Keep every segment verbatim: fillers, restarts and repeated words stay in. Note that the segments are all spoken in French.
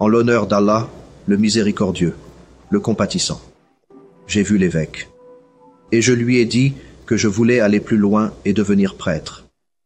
en l'honneur d'Allah, le miséricordieux, le compatissant. J'ai vu l'évêque. Et je lui ai dit que je voulais aller plus loin et devenir prêtre.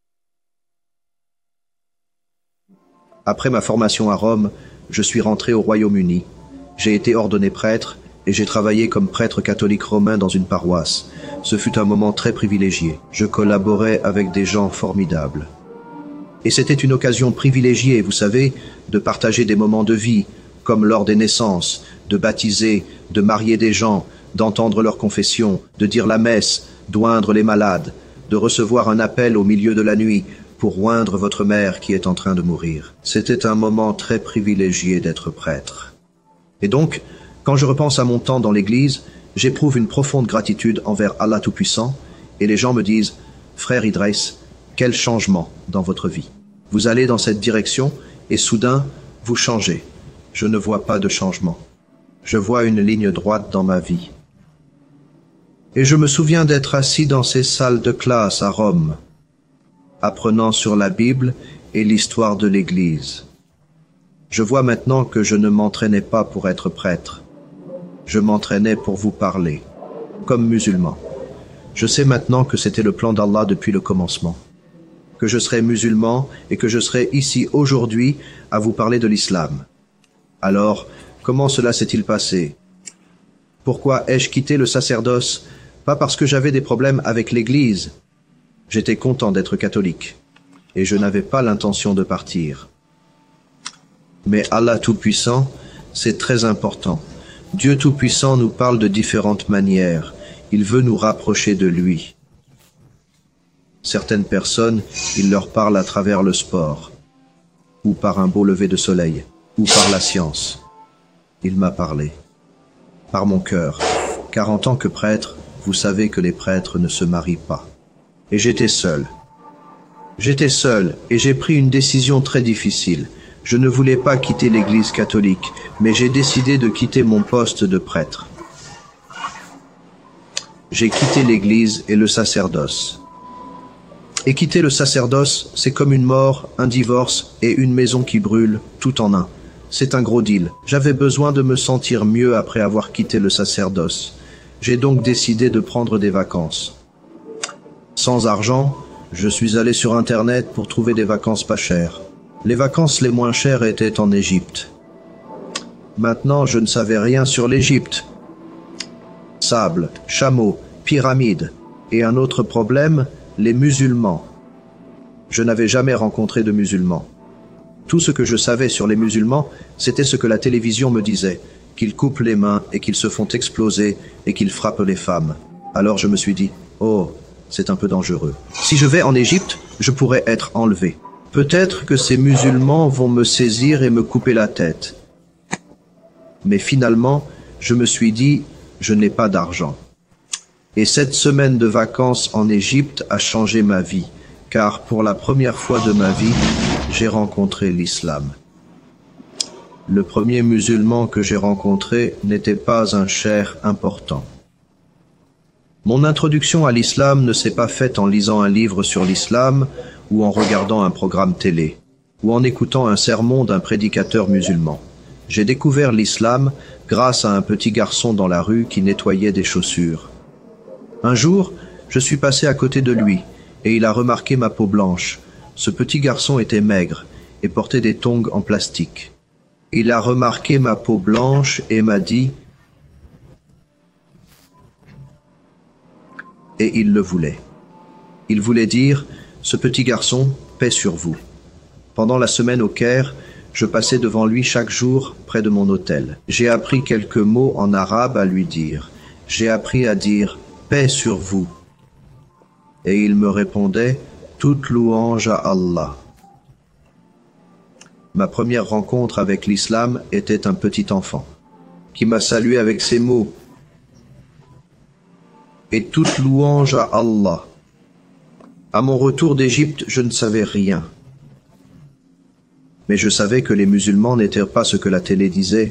Après ma formation à Rome, je suis rentré au Royaume-Uni. J'ai été ordonné prêtre et j'ai travaillé comme prêtre catholique romain dans une paroisse. Ce fut un moment très privilégié. Je collaborais avec des gens formidables. Et c'était une occasion privilégiée, vous savez, de partager des moments de vie, comme lors des naissances, de baptiser, de marier des gens, d'entendre leur confession, de dire la messe, d'oindre les malades, de recevoir un appel au milieu de la nuit pour oindre votre mère qui est en train de mourir. C'était un moment très privilégié d'être prêtre. Et donc, quand je repense à mon temps dans l'Église, j'éprouve une profonde gratitude envers Allah Tout-Puissant, et les gens me disent « Frère Idriss, quel changement dans votre vie. Vous allez dans cette direction, et soudain, vous changez. Je ne vois pas de changement. Je vois une ligne droite dans ma vie. » Et je me souviens d'être assis dans ces salles de classe à Rome, apprenant sur la Bible et l'histoire de l'Église. Je vois maintenant que je ne m'entraînais pas pour être prêtre. Je m'entraînais pour vous parler, comme musulman. Je sais maintenant que c'était le plan d'Allah depuis le commencement, que je serai musulman et que je serai ici aujourd'hui à vous parler de l'islam. Alors, comment cela s'est-il passé? Pourquoi ai-je quitté le sacerdoce? Pas parce que j'avais des problèmes avec l'Église. J'étais content d'être catholique, et je n'avais pas l'intention de partir. Mais Allah Tout-Puissant, c'est très important. Dieu Tout-Puissant nous parle de différentes manières. Il veut nous rapprocher de lui. Certaines personnes, il leur parle à travers le sport, ou par un beau lever de soleil, ou par la science. Il m'a parlé. Par mon cœur, car en tant que prêtre, vous savez que les prêtres ne se marient pas. Et j'étais seul. J'étais seul et j'ai pris une décision très difficile. Je ne voulais pas quitter l'Église catholique, mais j'ai décidé de quitter mon poste de prêtre. J'ai quitté l'Église et le sacerdoce. Et quitter le sacerdoce, c'est comme une mort, un divorce et une maison qui brûle, tout en un. C'est un gros deal. J'avais besoin de me sentir mieux après avoir quitté le sacerdoce. J'ai donc décidé de prendre des vacances. Sans argent, je suis allé sur Internet pour trouver des vacances pas chères. Les vacances les moins chères étaient en Égypte. Maintenant, je ne savais rien sur l'Égypte. Sable, chameaux, pyramides. Et un autre problème, les musulmans. Je n'avais jamais rencontré de musulmans. Tout ce que je savais sur les musulmans, c'était ce que la télévision me disait, qu'ils coupent les mains et qu'ils se font exploser et qu'ils frappent les femmes. Alors je me suis dit, oh, c'est un peu dangereux. Si je vais en Égypte, je pourrais être enlevé. Peut-être que ces musulmans vont me saisir et me couper la tête. Mais finalement, je me suis dit, je n'ai pas d'argent. Et cette semaine de vacances en Égypte a changé ma vie, car pour la première fois de ma vie, j'ai rencontré l'islam. Le premier musulman que j'ai rencontré n'était pas un cheikh important. Mon introduction à l'islam ne s'est pas faite en lisant un livre sur l'islam ou en regardant un programme télé ou en écoutant un sermon d'un prédicateur musulman. J'ai découvert l'islam grâce à un petit garçon dans la rue qui nettoyait des chaussures. Un jour, je suis passé à côté de lui et il a remarqué ma peau blanche. Ce petit garçon était maigre et portait des tongs en plastique. Il a remarqué ma peau blanche et m'a dit « Et il le voulait. Il voulait dire « Ce petit garçon, paix sur vous ». Pendant la semaine au Caire, je passais devant lui chaque jour près de mon hôtel. J'ai appris quelques mots en arabe à lui dire. J'ai appris à dire « paix sur vous ». Et il me répondait « toute louange à Allah ». Ma première rencontre avec l'islam était un petit enfant, qui m'a salué avec ces mots « Et toute louange à Allah ». À mon retour d'Égypte, je ne savais rien. Mais je savais que les musulmans n'étaient pas ce que la télé disait.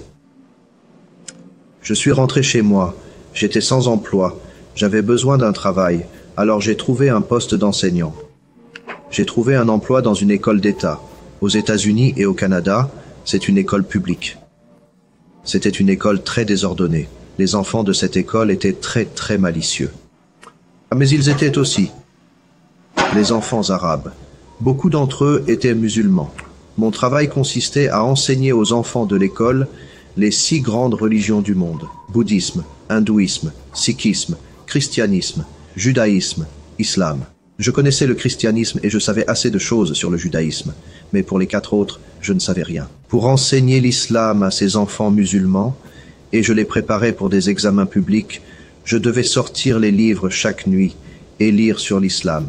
Je suis rentré chez moi, j'étais sans emploi, j'avais besoin d'un travail, alors j'ai trouvé un poste d'enseignant. J'ai trouvé un emploi dans une école d'État, aux États-Unis et au Canada, c'est une école publique. C'était une école très désordonnée. Les enfants de cette école étaient très très malicieux. Mais ils étaient aussi les enfants arabes. Beaucoup d'entre eux étaient musulmans. Mon travail consistait à enseigner aux enfants de l'école les six grandes religions du monde: bouddhisme, hindouisme, sikhisme, christianisme, judaïsme, islam. Je connaissais le christianisme et je savais assez de choses sur le judaïsme, mais pour les quatre autres, je ne savais rien. Pour enseigner l'islam à ces enfants musulmans, et je les préparais pour des examens publics, je devais sortir les livres chaque nuit et lire sur l'islam.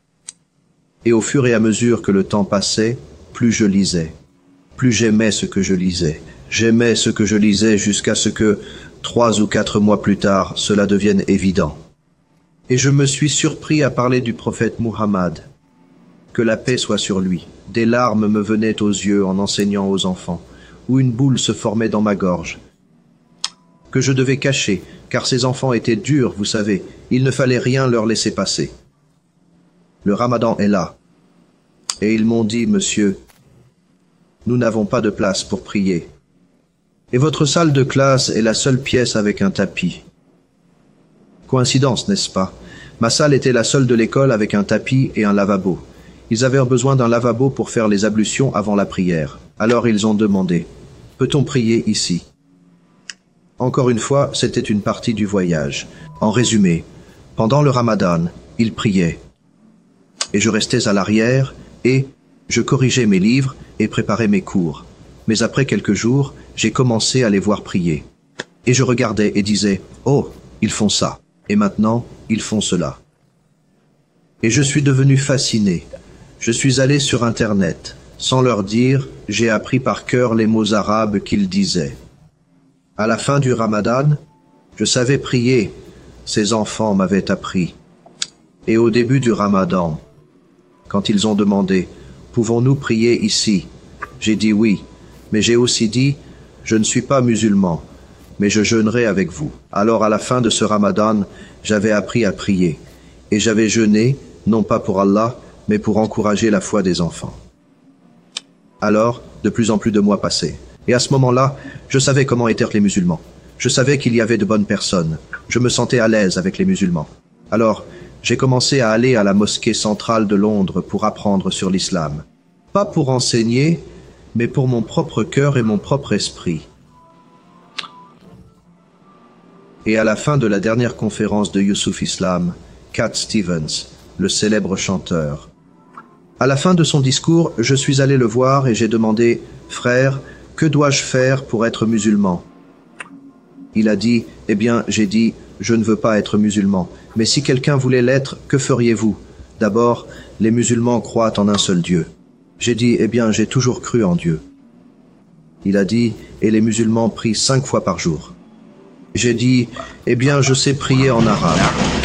Et au fur et à mesure que le temps passait, plus je lisais, plus j'aimais ce que je lisais. J'aimais ce que je lisais jusqu'à ce que, trois ou quatre mois plus tard, cela devienne évident. Et je me suis surpris à parler du prophète Muhammad. Que la paix soit sur lui. Des larmes me venaient aux yeux en enseignant aux enfants, où une boule se formait dans ma gorge, que je devais cacher, car ces enfants étaient durs, vous savez, il ne fallait rien leur laisser passer. Le ramadan est là. Et ils m'ont dit, monsieur, nous n'avons pas de place pour prier. Et votre salle de classe est la seule pièce avec un tapis. Coïncidence, n'est-ce pas? Ma salle était la seule de l'école avec un tapis et un lavabo. Ils avaient besoin d'un lavabo pour faire les ablutions avant la prière. Alors ils ont demandé, « Peut-on prier ici ?» Encore une fois, c'était une partie du voyage. En résumé, pendant le ramadan, ils priaient. Et je restais à l'arrière et je corrigeais mes livres et préparais mes cours. Mais après quelques jours, j'ai commencé à les voir prier. Et je regardais et disais, « Oh, ils font ça. Et maintenant, ils font cela. » Et je suis devenu fasciné. Je suis allé sur Internet. Sans leur dire, j'ai appris par cœur les mots arabes qu'ils disaient. À la fin du ramadan, je savais prier. Ces enfants m'avaient appris. Et au début du ramadan, quand ils ont demandé, « Pouvons-nous prier ici ?» J'ai dit oui, mais j'ai aussi dit, « Je ne suis pas musulman, mais je jeûnerai avec vous. » Alors à la fin de ce ramadan, j'avais appris à prier. Et j'avais jeûné, non pas pour Allah, mais pour encourager la foi des enfants. Alors, de plus en plus de mois passaient. Et à ce moment-là, je savais comment étaient les musulmans. Je savais qu'il y avait de bonnes personnes. Je me sentais à l'aise avec les musulmans. Alors, j'ai commencé à aller à la mosquée centrale de Londres pour apprendre sur l'islam. Pas pour enseigner, mais pour mon propre cœur et mon propre esprit. Et à la fin de la dernière conférence de Yusuf Islam, Cat Stevens, le célèbre chanteur. À la fin de son discours, je suis allé le voir et j'ai demandé, « Frère, que dois-je faire pour être musulman ?» Il a dit, « Eh bien, j'ai dit, je ne veux pas être musulman. Mais si quelqu'un voulait l'être, que feriez-vous » D'abord, les musulmans croient en un seul Dieu. J'ai dit, « Eh bien, j'ai toujours cru en Dieu. » Il a dit, « Et les musulmans prient cinq fois par jour. » J'ai dit, « Eh bien, je sais prier en arabe. »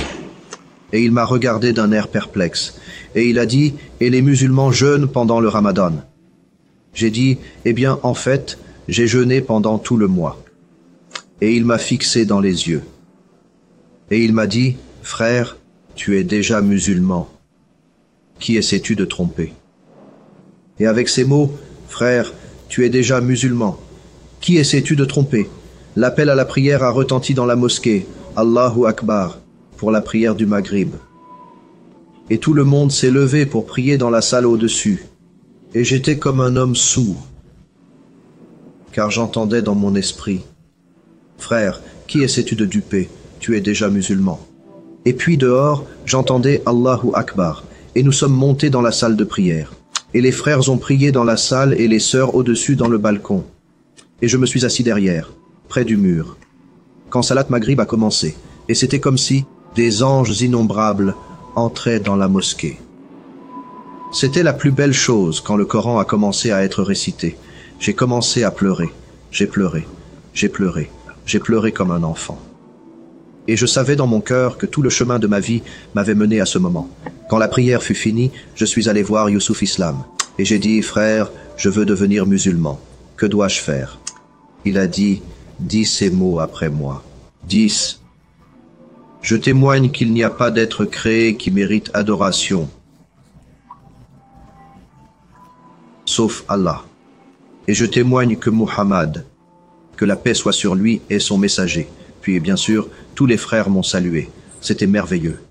Et il m'a regardé d'un air perplexe. Et il a dit, « Et les musulmans jeûnent pendant le ramadan. » J'ai dit, « Eh bien, en fait, j'ai jeûné pendant tout le mois. » Et il m'a fixé dans les yeux. Et il m'a dit, « Frère, tu es déjà musulman. Qui essaies-tu de tromper ?» Et avec ces mots, « Frère, tu es déjà musulman. Qui essaies-tu de tromper ?» L'appel à la prière a retenti dans la mosquée, « Allahu Akbar » pour la prière du Maghrib. Et tout le monde s'est levé pour prier dans la salle au-dessus. Et j'étais comme un homme sourd, car j'entendais dans mon esprit, « Frère, qui essaies-tu de duper? Tu es déjà musulman. » Et puis dehors, j'entendais Allahu Akbar, et nous sommes montés dans la salle de prière. Et les frères ont prié dans la salle et les sœurs au-dessus dans le balcon. Et je me suis assis derrière, près du mur, quand Salat Maghrib a commencé, et c'était comme si des anges innombrables entraient dans la mosquée. C'était la plus belle chose quand le Coran a commencé à être récité. J'ai commencé à pleurer, j'ai pleuré, j'ai pleuré, j'ai pleuré comme un enfant. Et je savais dans mon cœur que tout le chemin de ma vie m'avait mené à ce moment. Quand la prière fut finie, je suis allé voir Yusuf Islam. Et j'ai dit, « Frère, je veux devenir musulman. Que dois-je faire ?» Il a dit, « Dis ces mots après moi. Dix. Je témoigne qu'il n'y a pas d'être créé qui mérite adoration, sauf Allah. Et je témoigne que Muhammad, que la paix soit sur lui, est son messager. Puis bien sûr, tous les frères m'ont salué. C'était merveilleux.